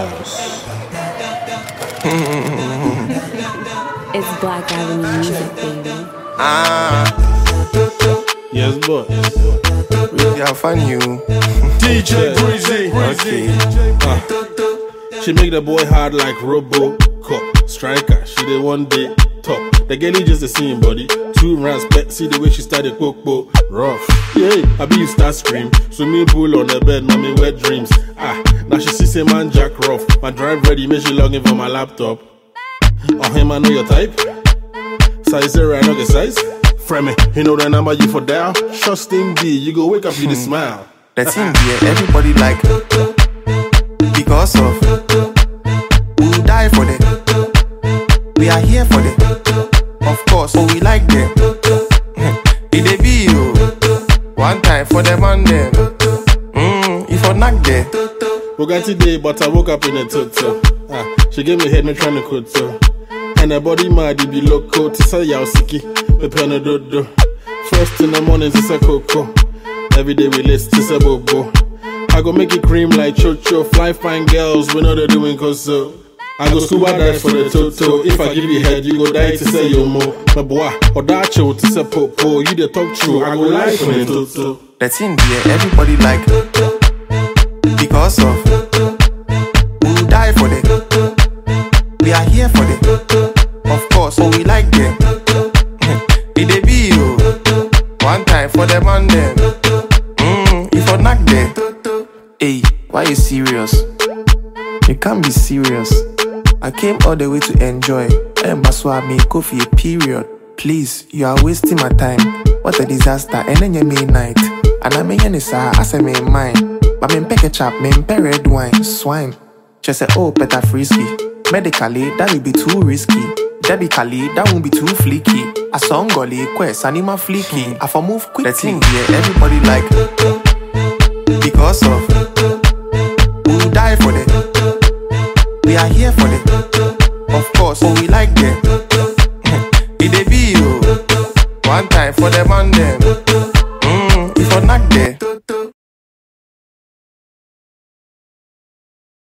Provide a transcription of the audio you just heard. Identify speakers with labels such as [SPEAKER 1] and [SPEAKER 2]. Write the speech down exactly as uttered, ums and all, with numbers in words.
[SPEAKER 1] house.
[SPEAKER 2] It's Black Avenue music, baby.
[SPEAKER 3] Ah,
[SPEAKER 1] Yes, boy.
[SPEAKER 3] really, I find you.
[SPEAKER 1] D J Breezy.
[SPEAKER 3] Okay.
[SPEAKER 1] Uh, she make the boy hard like Robocop. Striker, she did one day top. The girl he just the same body. Two rounds bet, see the way she started coco. Rough. Yeah, I be you start scream. Swimming pool on the bed, mommy wet dreams. Ah, now she see say man Jack rough. My drive ready, make she log in for my laptop. Oh him, I know your type. Size zero, I know the size. Frame it, you know the number you for dial. Trust in D, you go wake up, you the smile.
[SPEAKER 3] The thing here, everybody like. Because of. We'll die for them. We are here for them. Of course, so we like them. It they be you. One time for them and them. Mmm, if I knock there.
[SPEAKER 1] Bugatti day, but I woke up in a toto. Ah, she gave me head, me trying to cut so. And her body mad, it be loco. Tisa yaosiki, me pen dodo. First in the morning, tisa coco. Every day we list, tisa bobo. I go make it cream like chocho. Fly fine girls, we know they're doing cause so. I go scuba dive for the toto. If I give you head, you go die to say yo mo. My boy, or that show to say popo. You the talk true, I go lie for the toto.
[SPEAKER 3] The thing here, everybody like. Because of. We'll die for them. We are here for them. Of course, so we like them. It they be you. One time for them and them. Mmm, if I knock them. Hey, why you serious? You can't be serious. I came all the way to enjoy. And Baswa me coffee period. Please, you are wasting my time. What a disaster. And then you mean night. And I mean any sir, I say me mine. But me pick a chap, me pay red wine, swine. She say, oh, better frisky. Medically, that will be too risky. Debically, that won't be too fleeky. A song golly, quest, anima fleeky. I for move quickly. The thing here, everybody like. Because of. We'll die for them. We are here for them. Of course, so we like them. It they be you. One time for them and them. Mmm, if I knock there.